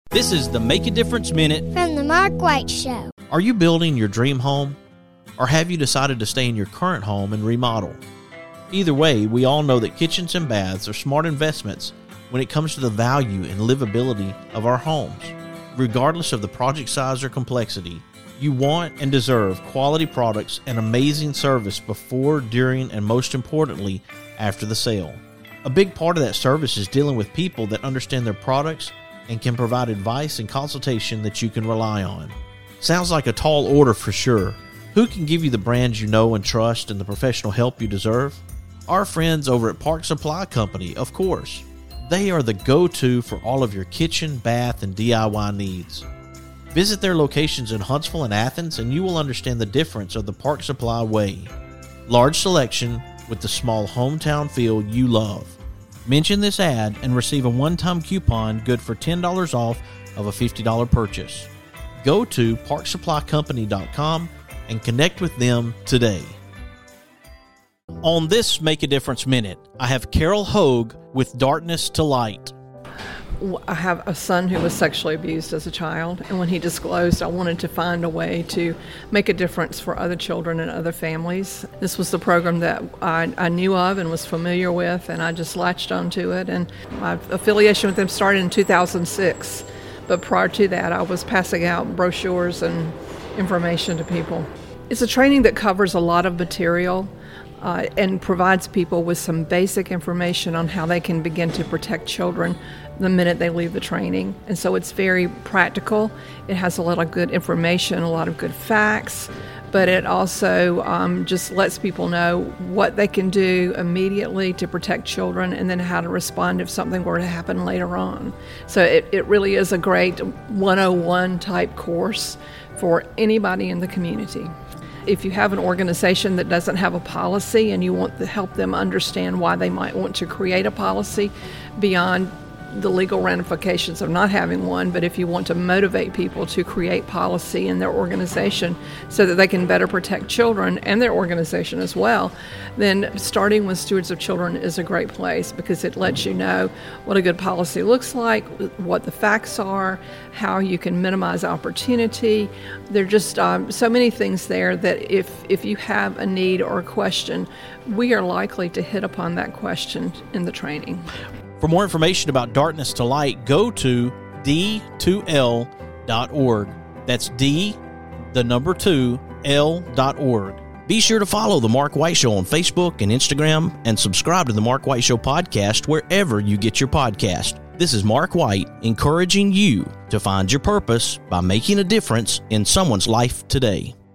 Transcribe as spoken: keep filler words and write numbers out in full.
This is the Make a Difference Minute from the Mark White Show. Are you building your dream home? Or have you decided to stay in your current home and remodel? Either way, we all know that kitchens and baths are smart investments when it comes to the value and livability of our homes. Regardless of the project size or complexity, you want and deserve quality products and amazing service before, during, and most importantly, after the sale. A big part of that service is dealing with people that understand their products and can provide advice and consultation that you can rely on. Sounds like a tall order for sure. Who can give you the brands you know and trust and the professional help you deserve? Our friends over at Park Supply Company, of course. They are the go-to for all of your kitchen, bath, and D I Y needs. Visit their locations in Huntsville and Athens and you will understand the difference of the Park Supply way. Large selection with the small hometown feel you love. Mention this ad and receive a one-time coupon good for ten dollars off of a fifty dollars purchase. Go to park supply company dot com and connect with them today. On this Make a Difference Minute, I have Carol Hogue with Darkness to Light. I have a son who was sexually abused as a child, and when he disclosed, I wanted to find a way to make a difference for other children and other families. This was the program that I, I knew of and was familiar with, and I just latched onto it. And my affiliation with them started in two thousand six, but prior to that, I was passing out brochures and information to people. It's a training that covers a lot of material uh, and provides people with some basic information on how they can begin to protect children the minute they leave the training. And so it's very practical. It has a lot of good information, a lot of good facts, but it also um, just lets people know what they can do immediately to protect children and then how to respond if something were to happen later on. So it, it really is a great one oh one type course for anybody in the community. If you have an organization that doesn't have a policy and you want to help them understand why they might want to create a policy beyond the legal ramifications of not having one, but if you want to motivate people to create policy in their organization so that they can better protect children and their organization as well, then starting with Stewards of Children is a great place because it lets you know what a good policy looks like, what the facts are, how you can minimize opportunity. There are just um, so many things there that if, if you have a need or a question, we are likely to hit upon that question in the training. For more information about Darkness to Light, go to d two l dot org. That's D, the number two, L dot org. Be sure to follow The Mark White Show on Facebook and Instagram and subscribe to The Mark White Show podcast wherever you get your podcast. This is Mark White encouraging you to find your purpose by making a difference in someone's life today.